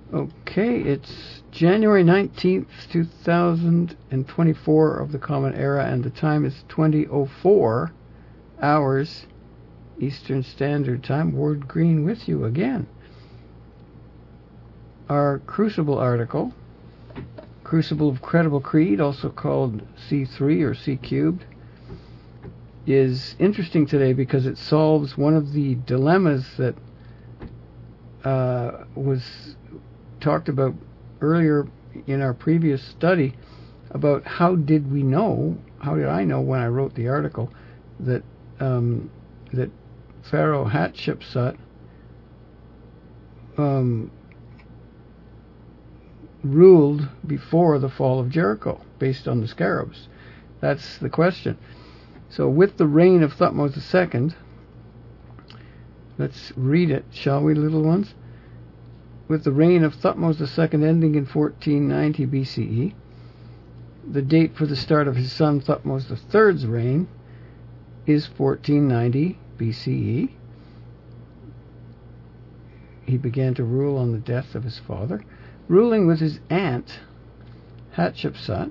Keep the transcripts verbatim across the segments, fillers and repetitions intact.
Okay, it's January nineteenth, two thousand twenty-four of the Common Era, and the time is twenty oh four hours Eastern Standard Time. Ward Green with you again. Our Crucible article, Crucible of Credible Creed, also called C three or C cubed, is interesting today because it solves one of the dilemmas that uh, was talked about earlier in our previous study about how did we know, how did I know when I wrote the article that um, that Pharaoh Hatshepsut um, ruled before the fall of Jericho based on the scarabs. That's the question. So with the reign of Thutmose the Second, let's read it, shall we, little ones? With the reign of Thutmose the Second ending in fourteen ninety B C E, the date for the start of his son Thutmose the Third's reign is fourteen ninety B C E. He began to rule on the death of his father, ruling with his aunt Hatshepsut.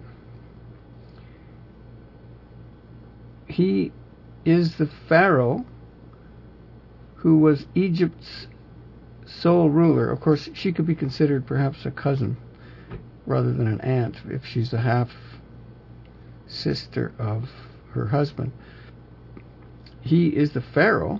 He is the pharaoh who was Egypt's sole ruler. Of course, she could be considered perhaps a cousin rather than an aunt if she's a half sister of her husband. He is the pharaoh,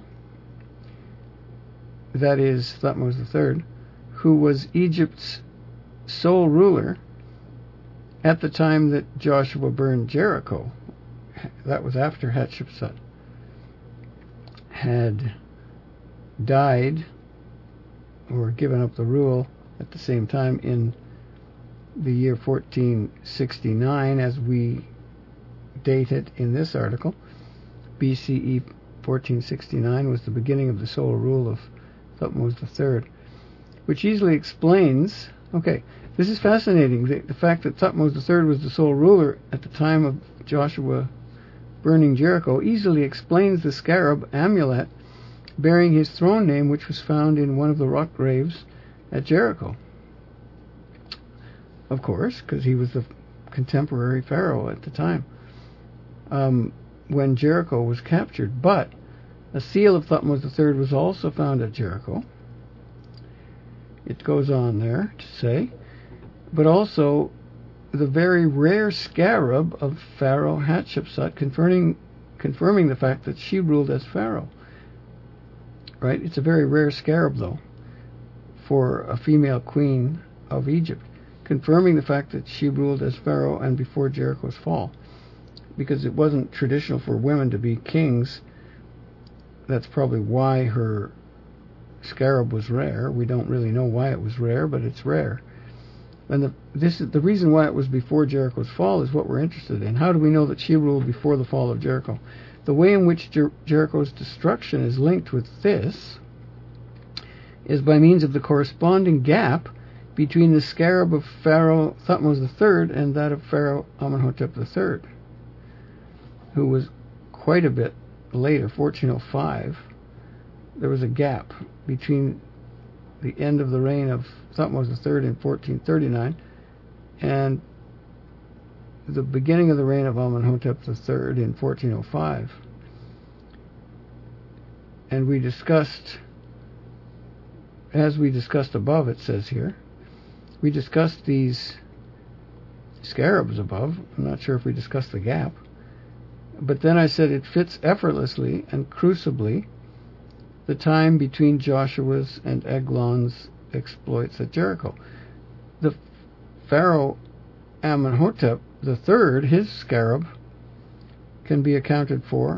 that is Thutmose the Third, who was Egypt's sole ruler at the time that Joshua burned Jericho. That was after Hatshepsut had died or given up the rule at the same time in the year fourteen sixty-nine, as we date it in this article. B C E fourteen sixty-nine was the beginning of the sole rule of Thutmose the Third, which easily explains, okay, this is fascinating, the, the fact that Thutmose the Third was the sole ruler at the time of Joshua burning Jericho easily explains the scarab amulet bearing his throne name, which was found in one of the rock graves at Jericho. Of course, because he was the contemporary pharaoh at the time um, when Jericho was captured. But a seal of Thutmose the Third was also found at Jericho. It goes on there to say, but also the very rare scarab of Pharaoh Hatshepsut, confirming confirming the fact that she ruled as pharaoh. Right? It's a very rare scarab, though, for a female queen of Egypt, confirming the fact that she ruled as pharaoh and before Jericho's fall, because it wasn't traditional for women to be kings. That's probably why her scarab was rare. We don't really know why it was rare, but it's rare. And the, this is the reason why it was before Jericho's fall is what we're interested in. How do we know that she ruled before the fall of Jericho? The way in which Jer- Jericho's destruction is linked with this is by means of the corresponding gap between the scarab of Pharaoh Thutmose the Third and that of Pharaoh Amenhotep the Third, who was quite a bit later, fourteen oh five. There was a gap between the end of the reign of Thutmose the Third in fourteen thirty-nine and the beginning of the reign of Amenhotep the Third in fourteen oh five. And we discussed, as we discussed above, it says here, we discussed these scarabs above. I'm not sure if we discussed the gap. But then I said it fits effortlessly and crucibly the time between Joshua's and Eglon's exploits at Jericho. The Pharaoh Amenhotep the Third, his scarab, can be accounted for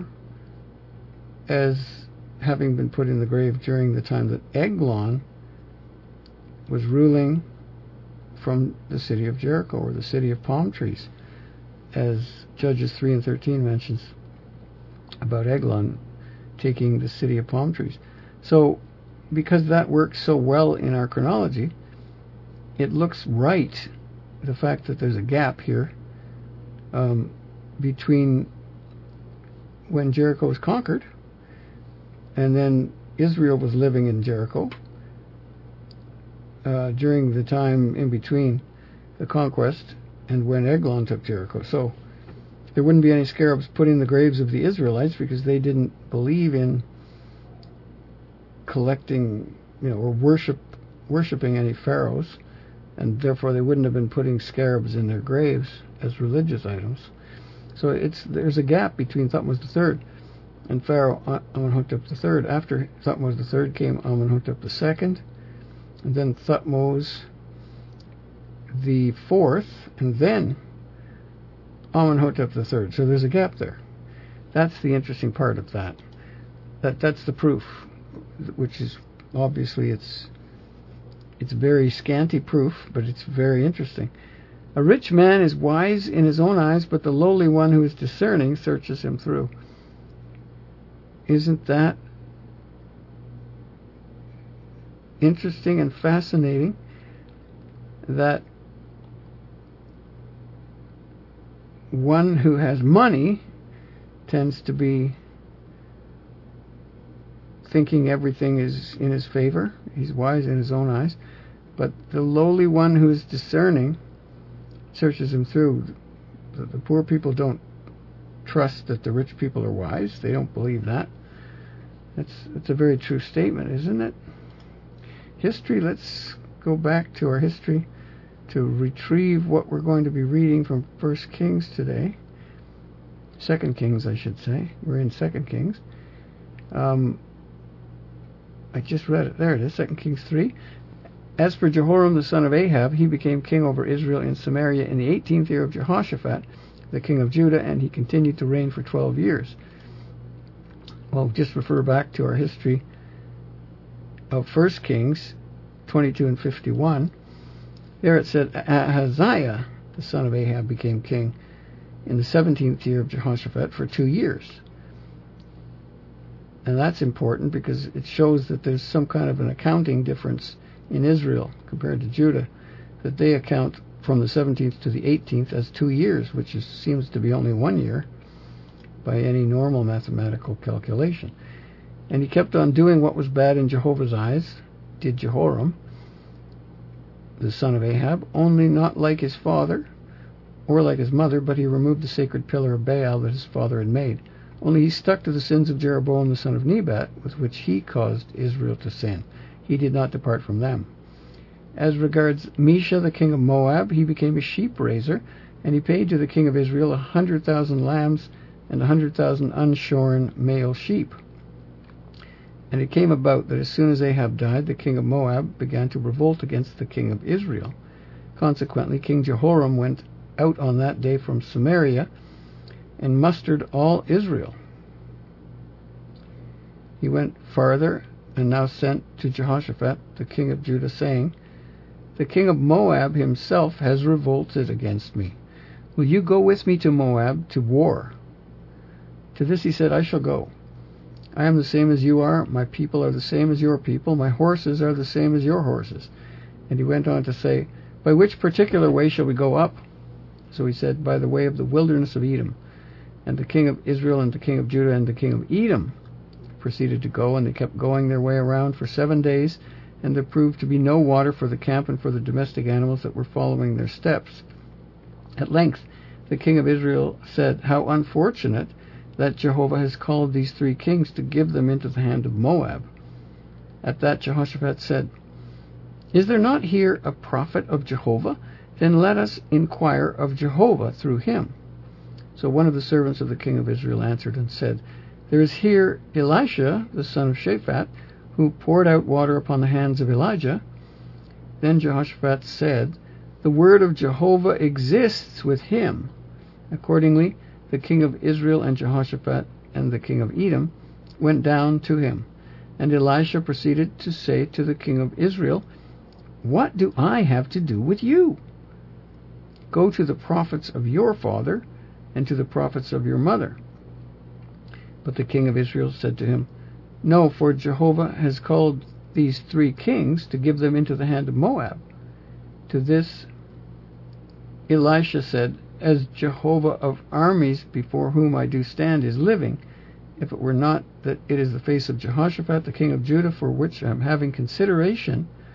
as having been put in the grave during the time that Eglon was ruling from the city of Jericho, or the city of palm trees, as Judges three and thirteen mentions about Eglon taking the city of palm trees. So, because that works so well in our chronology, it looks right, the fact that there's a gap here um, between when Jericho was conquered and then Israel was living in Jericho uh, during the time in between the conquest and when Eglon took Jericho. So there wouldn't be any scarabs put in the graves of the Israelites because they didn't believe in collecting, you know, or worship worshipping any pharaohs, and therefore they wouldn't have been putting scarabs in their graves as religious items. So it's there's a gap between Thutmose the third and Pharaoh Amenhotep the third. After Thutmose the third came Amenhotep the second, and then Thutmose the fourth, and then Amenhotep the third. So there's a gap there. That's the interesting part of that. That that's the proof, which is obviously it's it's very scanty proof, but it's very interesting. A rich man is wise in his own eyes, but the lowly one who is discerning searches him through. Isn't that interesting and fascinating? That one who has money tends to be thinking everything is in his favor. He's wise in his own eyes. But the lowly one who is discerning searches him through. The, the poor people don't trust that the rich people are wise. They don't believe that. That's, that's a very true statement, isn't it? History, let's go back to our history to retrieve what we're going to be reading from First Kings today. Second Kings, I should say. We're in Second Kings. Um, I just read it. There it is, Second Kings three. As for Jehoram the son of Ahab, he became king over Israel in Samaria in the eighteenth year of Jehoshaphat, the king of Judah, and he continued to reign for twelve years. Well, just refer back to our history of First Kings twenty-two and fifty-one. There it said, Ahaziah, the son of Ahab, became king in the seventeenth year of Jehoshaphat for two years. And that's important because it shows that there's some kind of an accounting difference in Israel compared to Judah, that they account from the seventeenth to the eighteenth as two years, which is, seems to be only one year by any normal mathematical calculation. And he kept on doing what was bad in Jehovah's eyes, did Jehoram, the son of Ahab, only not like his father or like his mother, but he removed the sacred pillar of Baal that his father had made. Only he stuck to the sins of Jeroboam the son of Nebat, with which he caused Israel to sin. He did not depart from them. As regards Mesha, the king of Moab, he became a sheep raiser, and he paid to the king of Israel a hundred thousand lambs and a hundred thousand unshorn male sheep. And it came about that as soon as Ahab died, the king of Moab began to revolt against the king of Israel. Consequently, King Jehoram went out on that day from Samaria and mustered all Israel. He went farther and now sent to Jehoshaphat, the king of Judah, saying, The king of Moab himself has revolted against me. Will you go with me to Moab to war? To this he said, I shall go. I am the same as you are, my people are the same as your people, my horses are the same as your horses. And he went on to say, By which particular way shall we go up? So he said, By the way of the wilderness of Edom. And the king of Israel and the king of Judah and the king of Edom proceeded to go, and they kept going their way around for seven days, and there proved to be no water for the camp and for the domestic animals that were following their steps. At length the king of Israel said, How unfortunate that Jehovah has called these three kings to give them into the hand of Moab. At that Jehoshaphat said, Is there not here a prophet of Jehovah? Then let us inquire of Jehovah through him. So one of the servants of the king of Israel answered and said, There is here Elisha, the son of Shaphat, who poured out water upon the hands of Elijah. Then Jehoshaphat said, The word of Jehovah exists with him. Accordingly, the king of Israel and Jehoshaphat and the king of Edom went down to him. And Elisha proceeded to say to the king of Israel, What do I have to do with you? Go to the prophets of your father and to the prophets of your mother. But the king of Israel said to him, No, for Jehovah has called these three kings to give them into the hand of Moab. To this Elisha said, As Jehovah of armies before whom I do stand is living, if it were not that it is the face of Jehoshaphat the king of Judah for which I am having consideration,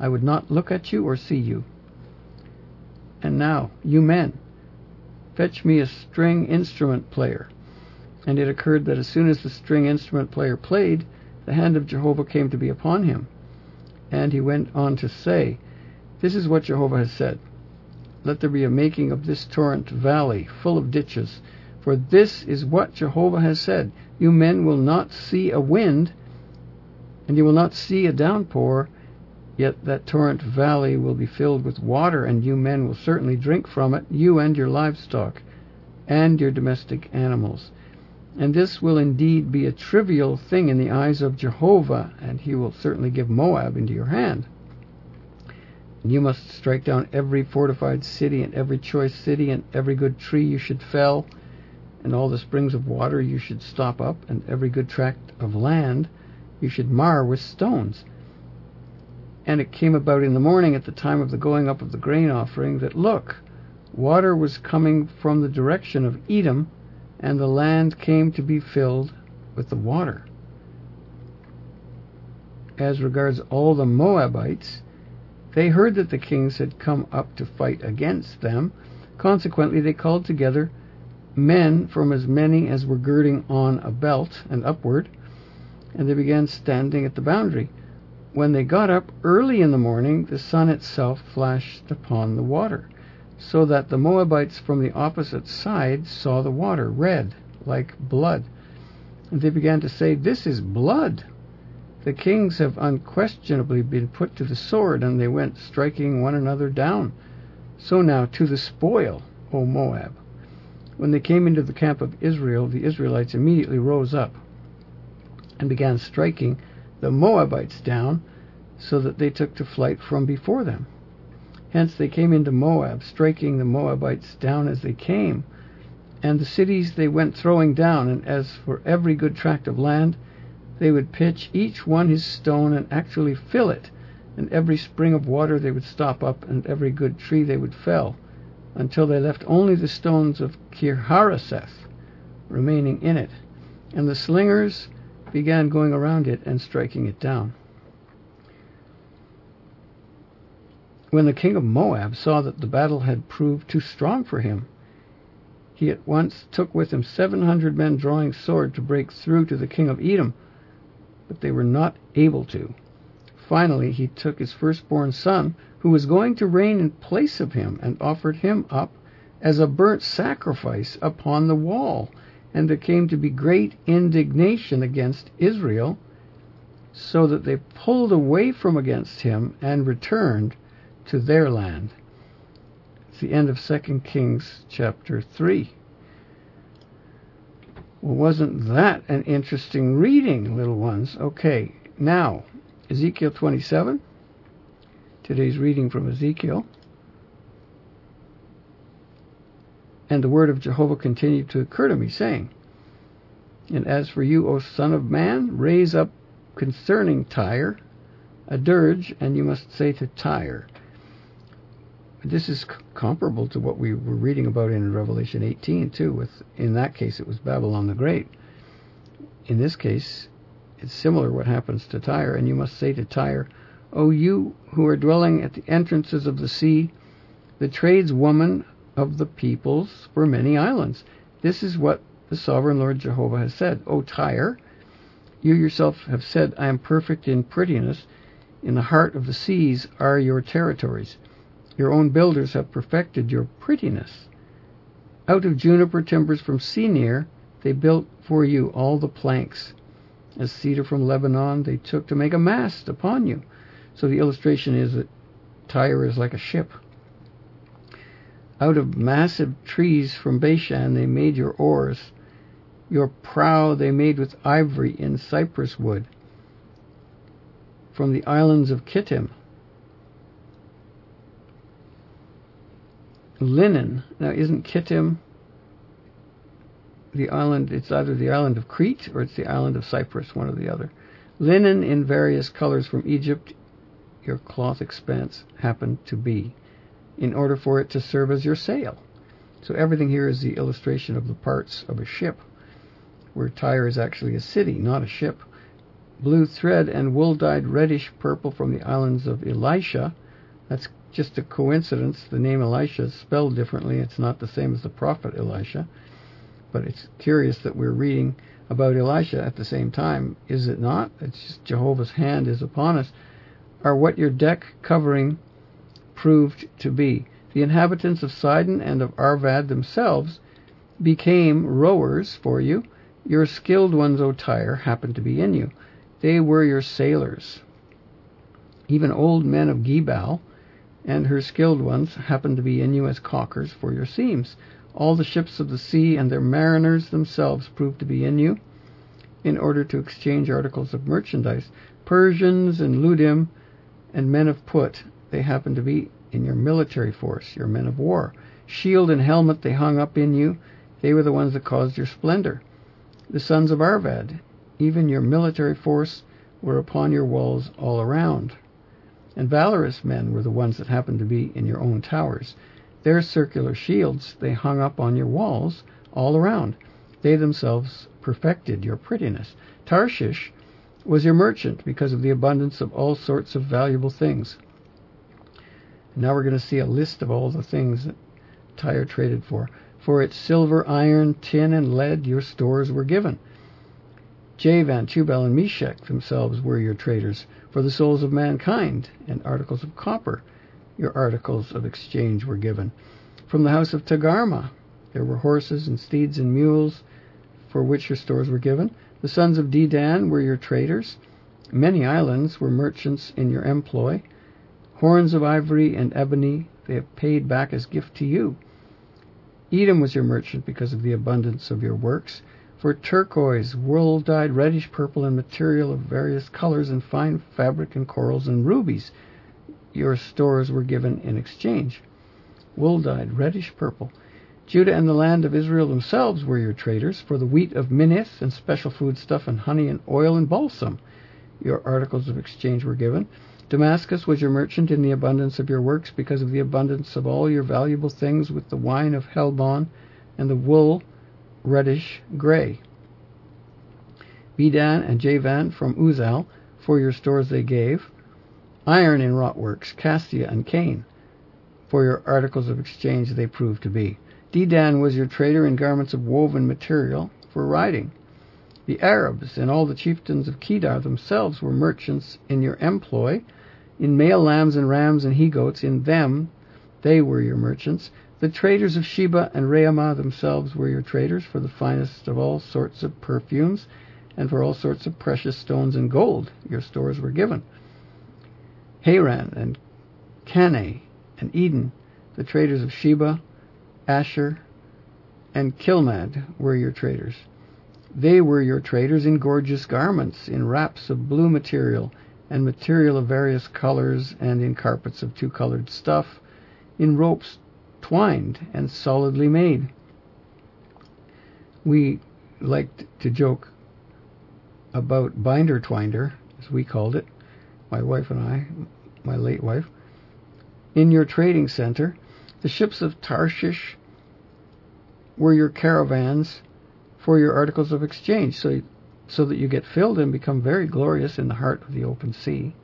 I would not look at you or see you. And now, you men, fetch me a string instrument player. And it occurred that as soon as the string instrument player played, the hand of Jehovah came to be upon him. And he went on to say, This is what Jehovah has said. Let there be a making of this torrent valley, full of ditches. For this is what Jehovah has said. You men will not see a wind, and you will not see a downpour, yet that torrent valley will be filled with water, and you men will certainly drink from it, you and your livestock, and your domestic animals. And this will indeed be a trivial thing in the eyes of Jehovah, and he will certainly give Moab into your hand. And you must strike down every fortified city, and every choice city, and every good tree you should fell, and all the springs of water you should stop up, and every good tract of land you should mar with stones. And it came about in the morning at the time of the going up of the grain offering that, look, water was coming from the direction of Edom, and the land came to be filled with the water. As regards all the Moabites, they heard that the kings had come up to fight against them. Consequently, they called together men from as many as were girding on a belt and upward, and they began standing at the boundary. When they got up early in the morning, the sun itself flashed upon the water, so that the Moabites from the opposite side saw the water red, like blood. And they began to say, This is blood. The kings have unquestionably been put to the sword, and they went striking one another down. So now to the spoil, O Moab. When they came into the camp of Israel, the Israelites immediately rose up and began striking the Moabites down, so that they took to flight from before them. Hence they came into Moab, striking the Moabites down as they came. And the cities they went throwing down, and as for every good tract of land, they would pitch each one his stone and actually fill it, and every spring of water they would stop up, and every good tree they would fell, until they left only the stones of Kir-hareseth remaining in it. And the slingers began going around it and striking it down. When the king of Moab saw that the battle had proved too strong for him, he at once took with him seven hundred men drawing sword to break through to the king of Edom, but they were not able to. Finally, he took his firstborn son, who was going to reign in place of him, and offered him up as a burnt sacrifice upon the wall. And there came to be great indignation against Israel, so that they pulled away from against him and returned to their land. It's the end of Second Kings chapter three. Well, wasn't that an interesting reading, little ones? Okay, now, Ezekiel twenty-seven. Today's reading from Ezekiel. And the word of Jehovah continued to occur to me, saying, And as for you, O son of man, raise up concerning Tyre a dirge, and you must say to Tyre. This is c- comparable to what we were reading about in Revelation eighteen, too. With in that case, it was Babylon the Great. In this case, it's similar what happens to Tyre. And you must say to Tyre, O you who are dwelling at the entrances of the sea, the tradeswoman of the peoples for many islands. This is what the sovereign Lord Jehovah has said. O Tyre, you yourself have said, I am perfect in prettiness. In the heart of the seas are your territories. Your own builders have perfected your prettiness. Out of juniper timbers from Senir, they built for you all the planks. As cedar from Lebanon, they took to make a mast upon you. So the illustration is that Tyre is like a ship. Out of massive trees from Bashan, they made your oars. Your prow they made with ivory in cypress wood. From the islands of Kittim, linen. Now, isn't Kittim the island? It's either the island of Crete or it's the island of Cyprus, one or the other. Linen in various colors from Egypt, your cloth expanse happened to be, in order for it to serve as your sail. So everything here is the illustration of the parts of a ship, where Tyre is actually a city, not a ship. blue thread and wool dyed reddish purple from the islands of Elisha. That's just a coincidence. The name Elisha is spelled differently. It's not the same as the prophet Elisha. But it's curious that we're reading about Elisha at the same time. Is it not? It's just Jehovah's hand is upon us. Are what your deck covering proved to be. The inhabitants of Sidon and of Arvad themselves became rowers for you. Your skilled ones, O Tyre, happened to be in you. They were your sailors. Even old men of Gebal and her skilled ones happened to be in you as caulkers for your seams. All the ships of the sea and their mariners themselves proved to be in you in order to exchange articles of merchandise. Persians and Ludim and men of Put, they happened to be in your military force, your men of war. Shield and helmet they hung up in you. They were the ones that caused your splendor. The sons of Arvad, even your military force, were upon your walls all around. And valorous men were the ones that happened to be in your own towers. Their circular shields they hung up on your walls all around. They themselves perfected your prettiness. Tarshish was your merchant because of the abundance of all sorts of valuable things. Now we're going to see a list of all the things that Tyre traded for. For its silver, iron, tin, and lead your stores were given. Javan, Tubal, and Meshech themselves were your traders. For the souls of mankind and articles of copper, your articles of exchange were given. From the house of Tagarma there were horses and steeds and mules, for which your stores were given. The sons of Dedan were your traders. Many islands were merchants in your employ. Horns of ivory and ebony they have paid back as gift to you. Edom was your merchant because of the abundance of your works. For turquoise, wool-dyed reddish purple, and material of various colors, and fine fabric, and corals, and rubies, your stores were given in exchange. Wool-dyed reddish purple. Judah and the land of Israel themselves were your traders. For the wheat of Minnith, and special foodstuff, and honey, and oil, and balsam, your articles of exchange were given. Damascus was your merchant in the abundance of your works, because of the abundance of all your valuable things, with the wine of Helbon and the wool reddish gray. Bedan and Javan from Uzal, for your stores they gave. Iron in wrought works, Cassia and Cain, for your articles of exchange they proved to be. Dedan was your trader in garments of woven material for riding. The Arabs and all the chieftains of Kedar themselves were merchants in your employ. In male lambs and rams and he-goats, in them they were your merchants. The traders of Sheba and Raamah themselves were your traders for the finest of all sorts of perfumes, and for all sorts of precious stones and gold your stores were given. Haran and Caneh and Eden, the traders of Sheba, Asher, and Kilmad were your traders. They were your traders in gorgeous garments, in wraps of blue material, and material of various colors, and in carpets of two-colored stuff, in ropes twined and solidly made. We liked to joke about binder twinder, as we called it, my wife and I, my late wife. In your trading center, the ships of Tarshish were your caravans for your articles of exchange, so, so that you get filled and become very glorious in the heart of the open sea.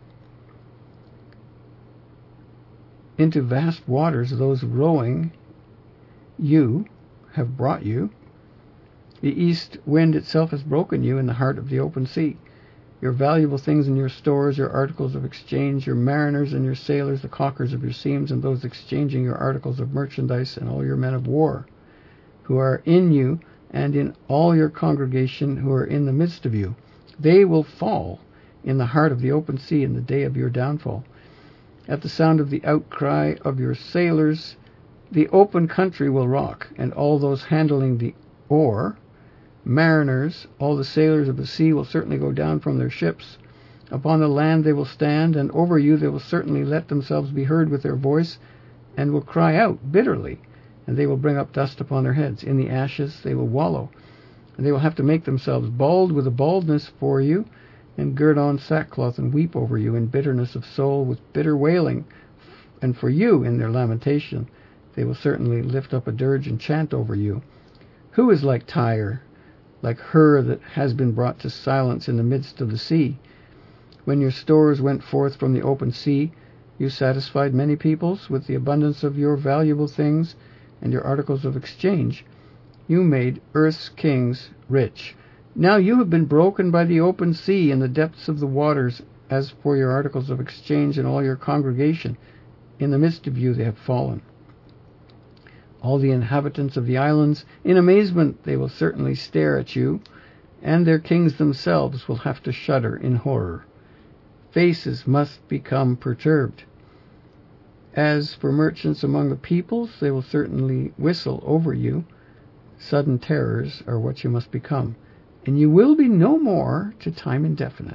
Into vast waters those rowing you have brought you. The east wind itself has broken you in the heart of the open sea. Your valuable things and your stores, your articles of exchange, your mariners and your sailors, the caulkers of your seams, and those exchanging your articles of merchandise, and all your men of war, who are in you, and in all your congregation who are in the midst of you. They will fall in the heart of the open sea in the day of your downfall. At the sound of the outcry of your sailors, the open country will rock, and all those handling the oar, mariners, all the sailors of the sea will certainly go down from their ships. Upon the land they will stand, and over you they will certainly let themselves be heard with their voice, and will cry out bitterly, and they will bring up dust upon their heads. In the ashes they will wallow, and they will have to make themselves bald with a baldness for you, and gird on sackcloth and weep over you in bitterness of soul with bitter wailing. And for you, in their lamentation, they will certainly lift up a dirge and chant over you. Who is like Tyre, like her that has been brought to silence in the midst of the sea. When your stores went forth from the open sea, you satisfied many peoples with the abundance of your valuable things and your articles of exchange. You made earth's kings rich. Now you have been broken by the open sea and the depths of the waters. As for your articles of exchange and all your congregation, in the midst of you they have fallen. All the inhabitants of the islands, in amazement they will certainly stare at you, and their kings themselves will have to shudder in horror. Faces must become perturbed. As for merchants among the peoples, they will certainly whistle over you. Sudden terrors are what you must become, and you will be no more to time indefinite.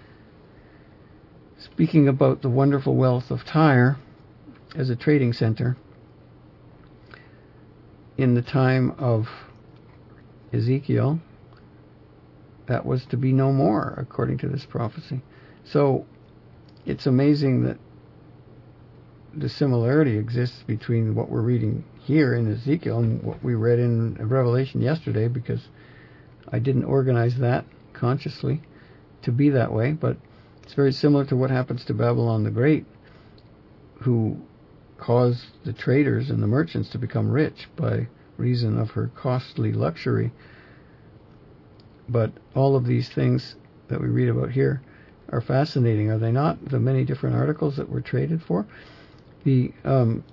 Speaking about the wonderful wealth of Tyre as a trading center, in the time of Ezekiel, that was to be no more, according to this prophecy. So it's amazing that the similarity exists between what we're reading here in Ezekiel and what we read in Revelation yesterday, because I didn't organize that consciously to be that way, but it's very similar to what happens to Babylon the Great, who caused the traders and the merchants to become rich by reason of her costly luxury. But all of these things that we read about here are fascinating, are they not? The many different articles that were traded for. The, um,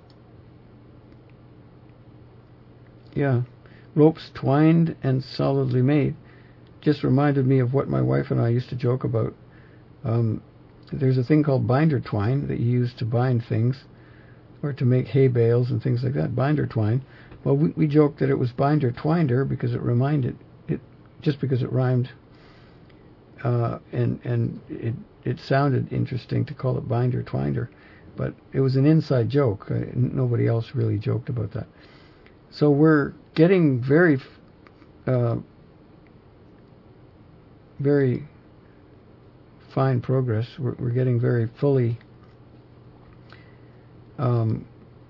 yeah, ropes twined and solidly made just reminded me of what my wife and I used to joke about. Um, there's a thing called binder twine that you use to bind things, or to make hay bales and things like that, binder twine. Well, we, we joked that it was binder twinder because it reminded, it just because it rhymed, uh, and and it it sounded interesting to call it binder twinder, but it was an inside joke. Uh, nobody else really joked about that. So we're getting very, uh, very fine progress. We're, we're getting very fully um,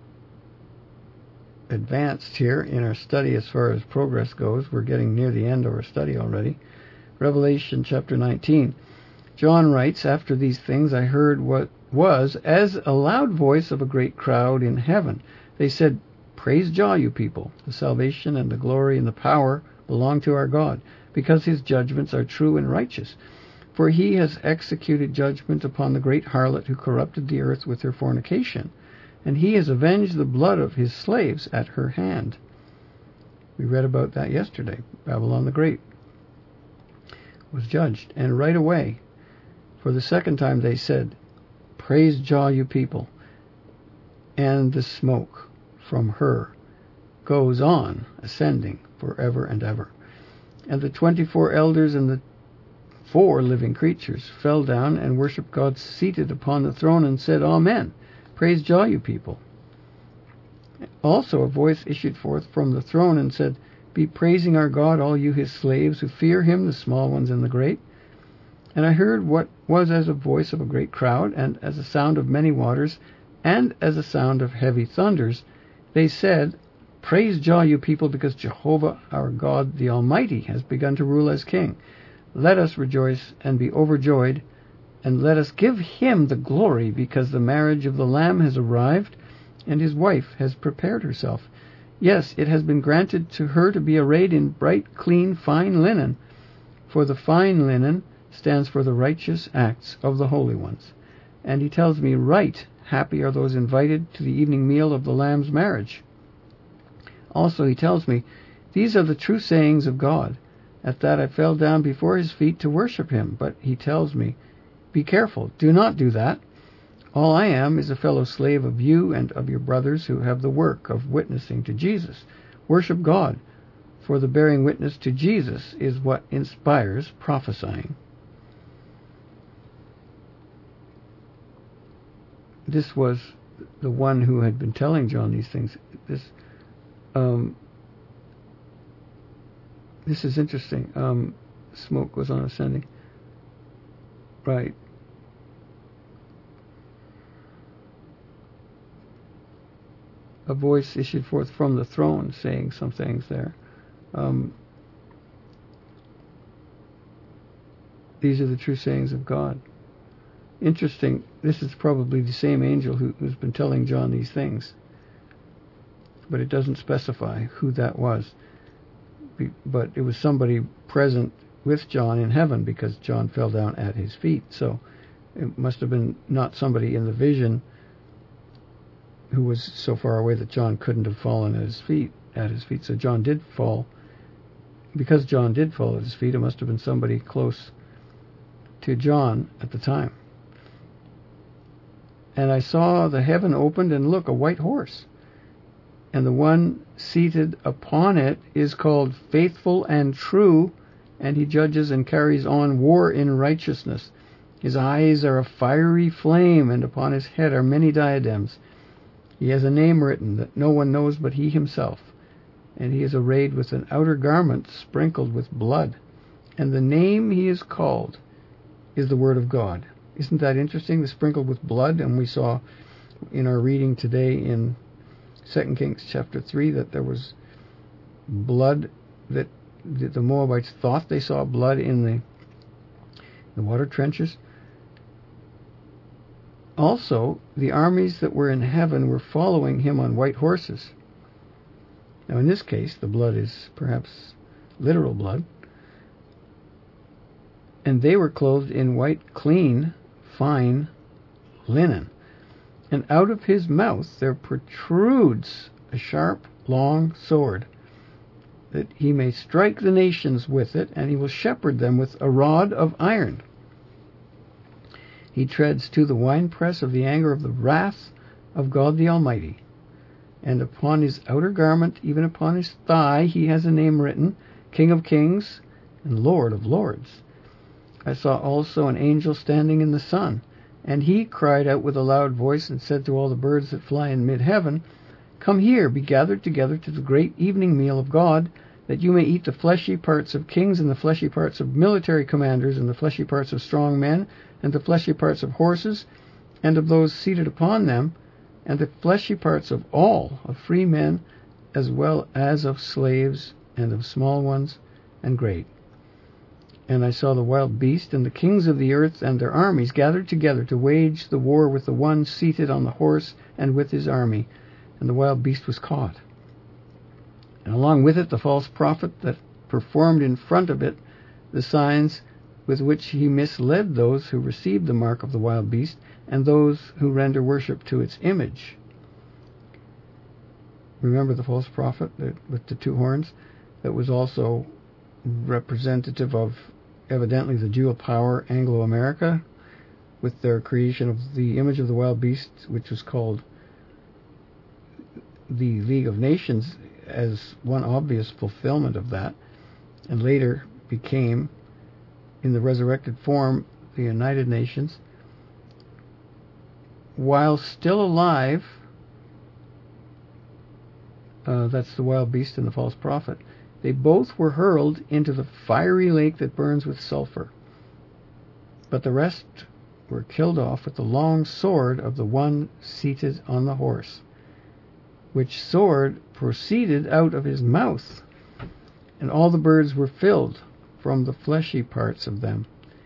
advanced here in our study as far as progress goes. We're getting near the end of our study already. Revelation chapter nineteen. John writes, "After these things I heard what was as a loud voice of a great crowd in heaven. They said, 'Praise Jah, you people. The salvation and the glory and the power belong to our God, because his judgments are true and righteous. For he has executed judgment upon the great harlot who corrupted the earth with her fornication, and he has avenged the blood of his slaves at her hand.'" We read about that yesterday. Babylon the Great was judged, and right away, for the second time, they said, "Praise Jah, you people." And the smoke from her goes on ascending forever and ever. And the twenty-four elders and the four living creatures fell down and worshipped God seated upon the throne and said, "Amen. Praise Jah, you people." Also a voice issued forth from the throne and said, "Be praising our God, all you his slaves who fear him, the small ones and the great." And I heard what was as a voice of a great crowd, and as a sound of many waters, and as a sound of heavy thunders. They said, "Praise Jah, you people, because Jehovah our God the Almighty has begun to rule as king. Let us rejoice and be overjoyed, and let us give him the glory, because the marriage of the Lamb has arrived, and his wife has prepared herself. Yes, it has been granted to her to be arrayed in bright, clean, fine linen, for the fine linen stands for the righteous acts of the holy ones." And he tells me, right happy are those invited to the evening meal of the Lamb's marriage. Also he tells me, "These are the true sayings of God." At that I fell down before his feet to worship him, but he tells me, "Be careful, do not do that. All I am is a fellow slave of you and of your brothers who have the work of witnessing to Jesus. Worship God, for the bearing witness to Jesus is what inspires prophesying." This was the one who had been telling John these things. This, um, this is interesting. Um, smoke goes on ascending. Right. A voice issued forth from the throne saying some things there. Um, These are the true sayings of God. Interesting. This is probably the same angel who, who's been telling John these things. But it doesn't specify who that was. Be, but it was somebody present with John in heaven, because John fell down at his feet. So it must have been not somebody in the vision who was so far away that John couldn't have fallen at his feet. At his feet. So John did fall. Because John did fall at his feet, it must have been somebody close to John at the time. And I saw the heaven opened, and look, a white horse. And the one seated upon it is called Faithful and True, and he judges and carries on war in righteousness. His eyes are a fiery flame, and upon his head are many diadems. He has a name written that no one knows but he himself. And he is arrayed with an outer garment sprinkled with blood. And the name he is called is the Word of God. Isn't that interesting? The sprinkled with blood. And we saw in our reading today in Second Kings chapter three that there was blood, that the Moabites thought they saw blood in the, the water trenches. Also, the armies that were in heaven were following him on white horses. Now, in this case, the blood is perhaps literal blood. And they were clothed in white, clean, fine linen. And out of his mouth there protrudes a sharp, long sword, that he may strike the nations with it, and he will shepherd them with a rod of iron. He treads to the winepress of the anger of the wrath of God the Almighty. And upon his outer garment, even upon his thigh, he has a name written, King of Kings and Lord of Lords. I saw also an angel standing in the sun, and he cried out with a loud voice and said to all the birds that fly in mid-heaven, Come here, be gathered together to the great evening meal of God, that you may eat the fleshy parts of kings, and the fleshy parts of military commanders, and the fleshy parts of strong men, and the fleshy parts of horses, and of those seated upon them, and the fleshy parts of all, of free men, as well as of slaves, and of small ones, and great. And I saw the wild beast, and the kings of the earth, and their armies gathered together to wage the war with the one seated on the horse, and with his army. And the wild beast was caught. And along with it the false prophet that performed in front of it the signs with which he misled those who received the mark of the wild beast, and those who render worship to its image. Remember the false prophet that, with the two horns, that was also representative of evidently the dual power Anglo-America, with their creation of the image of the wild beast, which was called the League of Nations, as one obvious fulfillment of that, and later became, in the resurrected form, the United Nations. While still alive, uh, that's the wild beast and the false prophet, they both were hurled into the fiery lake that burns with sulfur. But the rest were killed off with the long sword of the one seated on the horse, which sword proceeded out of his mouth, and all the birds were filled from the fleshy parts of them.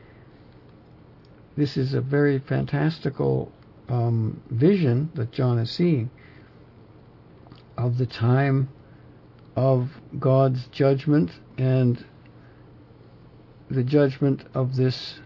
This is a very fantastical um, vision that John is seeing of the time of God's judgment, and the judgment of this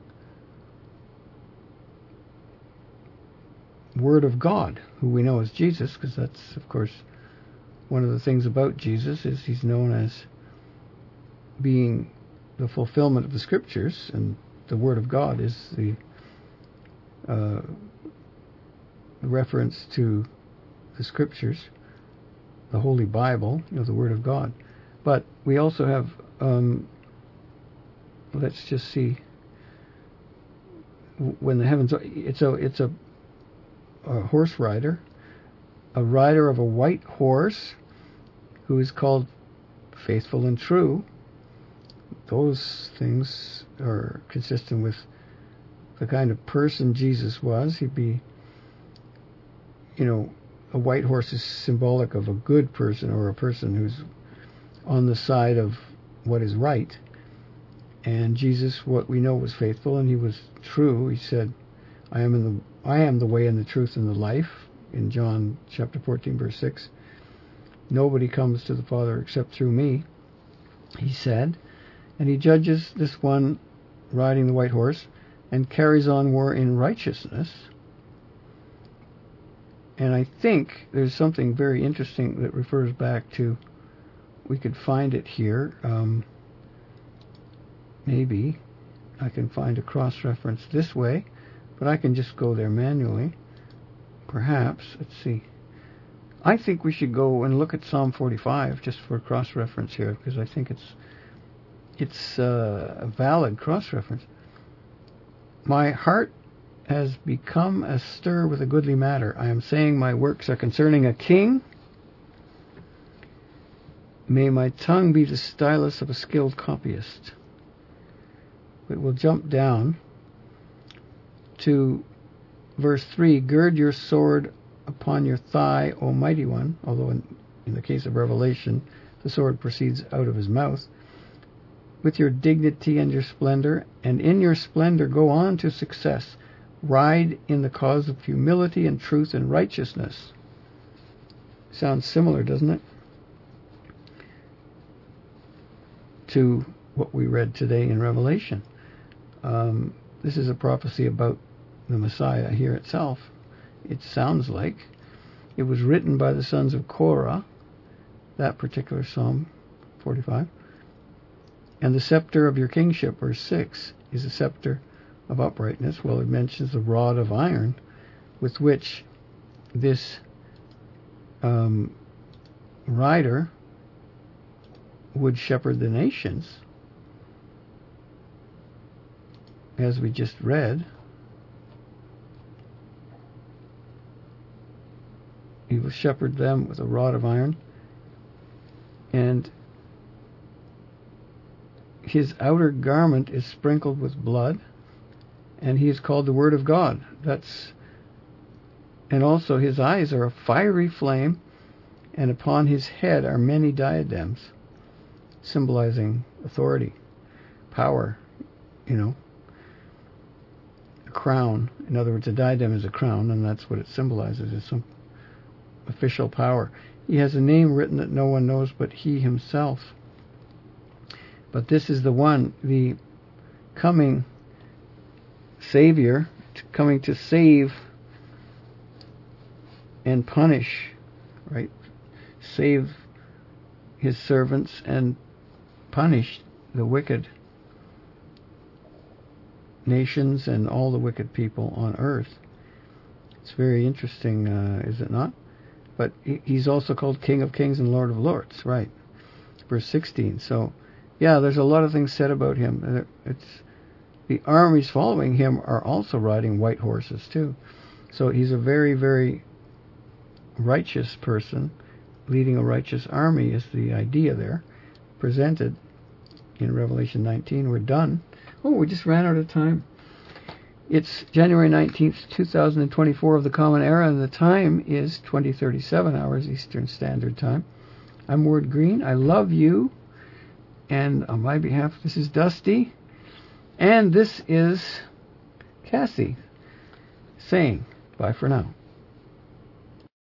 Word of God, who we know as Jesus, because that's, of course, one of the things about Jesus, is he's known as being the fulfillment of the Scriptures, and the Word of God is the uh, reference to the Scriptures, the Holy Bible, you know, the Word of God. But we also have, um, let's just see, when the heavens, it's a, it's a, a horse rider, a rider of a white horse, who is called Faithful and True. Those things are consistent with the kind of person Jesus was. He'd be, you know, a white horse is symbolic of a good person, or a person who's on the side of what is right. And Jesus, what we know, was faithful, and he was true. He said, I am in the I am the way and the truth and the life, in John chapter fourteen, verse six. Nobody comes to the Father except through me, he said. And he judges this one riding the white horse and carries on war in righteousness. And I think there's something very interesting that refers back to, we could find it here. Um, maybe I can find a cross-reference this way, but I can just go there manually. Perhaps, let's see. I think we should go and look at Psalm forty-five just for cross-reference here, because I think it's it's uh, a valid cross-reference. My heart has become astir with a goodly matter. I am saying my works are concerning a king. May my tongue be the stylus of a skilled copyist. But we'll jump down to verse three. Gird your sword upon your thigh, O mighty one. Although in, in the case of Revelation, the sword proceeds out of his mouth. With your dignity and your splendor, and in your splendor go on to success. Ride in the cause of humility and truth and righteousness. Sounds similar, doesn't it, to what we read today in Revelation. Um, this is a prophecy about the Messiah here itself. It sounds like it was written by the sons of Korah, that particular Psalm forty-five. And the scepter of your kingship, verse six, is a scepter of uprightness. Well, it mentions the rod of iron with which this um, rider would shepherd the nations, as we just read. He will shepherd them with a rod of iron, and his outer garment is sprinkled with blood, and he is called the Word of God. That's, and also his eyes are a fiery flame, and upon his head are many diadems, symbolizing authority, power, you know, a crown. In other words, a diadem is a crown, and that's what it symbolizes, is some official power. He has a name written that no one knows but he himself. But this is the one, the coming Savior, coming to save and punish, right? Save his servants and punish the wicked nations and all the wicked people on earth. It's very interesting, uh, is it not? But he's also called King of Kings and Lord of Lords, right? Verse sixteen. So, yeah, there's a lot of things said about him. It's the armies following him are also riding white horses too. So he's a very, very righteous person, leading a righteous army is the idea there, presented in Revelation nineteen. We're done. Oh, we just ran out of time. It's January nineteenth, two thousand twenty-four of the Common Era, and the time is twenty thirty-seven hours Eastern Standard Time. I'm Ward Green. I love you. And on my behalf, this is Dusty. And this is Cassie saying bye for now.